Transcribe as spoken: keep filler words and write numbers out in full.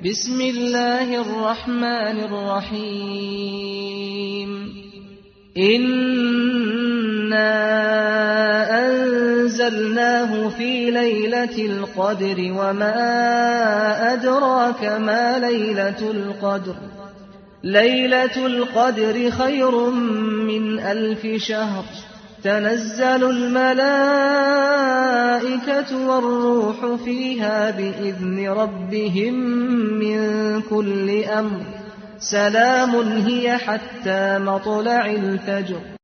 बिस्मिल्लाहिर्रहमानिर्रहीम। इन्ना अंज़लनाहु फ़ी लैलतिल क़द्र वमा अदराक मा लैलतुल क़द्र लैलतुल क़द्र खैरुम मिन अल्फ़ि शहर तनज़्ज़लुल मलाइकतु वर्रूह फ़ीहा बिइज़्नि रब्बिहिम मिन कुल्लि अम्र सलामुन हिय हत्ता मत्लइल फ़ज्र।